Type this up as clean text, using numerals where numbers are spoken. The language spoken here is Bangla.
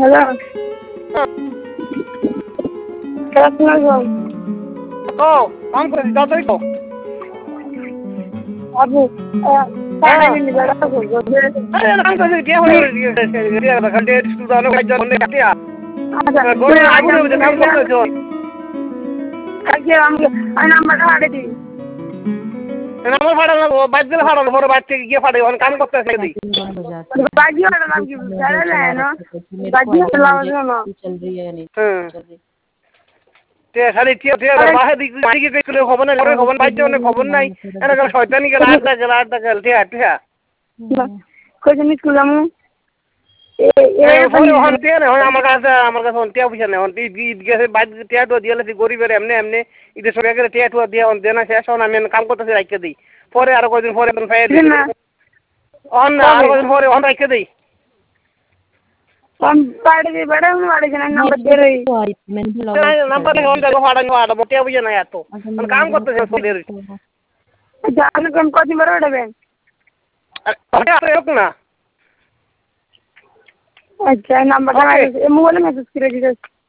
হ্যালো আসসালামু ও কাম করে যাচ্ছই তো আপু টাকা নিয়ে বেড়া করবো আরে কাম করে কি হলো দিয়ে খালি স্টুডেন্ট অনেক জন অনেক আটিয়া আচ্ছা গোড়ে আগুন হবে কাম করতেছ কালকে আমি নাম্বারটা পাঠিয়ে দিই নাম্বার ফাড়ানো বাদ দিলে ফাড়ানো পরে বাদ থেকে গিয়ে ফাড়াই কাম করতেছে দি बाजी वाला नाम की चैनल है ना बाजी वाला ना चल रही है नहीं हाँ चल रही তে খালি টিয়া বাহে দিকে কইলে খবর না করে খবর পাইছে অনেক খবর নাই এনে গেল শয়তানি গেল আড্ডা গেল টিয়া कोई नहीं स्कूल में ফোন হন টিয়া না হয় আমার কাছে হন টিয়া বুঝা না হন ঈদ গেছে বাদ টিয়া তো দিলে গরিবের এমনি এমনি ঈদের সবাই গেলে টিয়া তো দিয়া হন দেনা শেষ হন আমি কাম করতেছি রাখতে দেই পরে আর কয়দিন পরে ফাইয়া দিই অন না আর কয়দিন পরে অন রাখতে দেই हम पार्टी दे बड़ा हूं वाले जन नंबर दे रही मैंने भी लॉग नंबर दे होन देखो फाड़ा मोटिया बुझा ना तो काम करतेছে সোদের जान कम कोची बड़ा बड़े अरे रुक ना अच्छा नंबर का मोबाइल मैसेज करे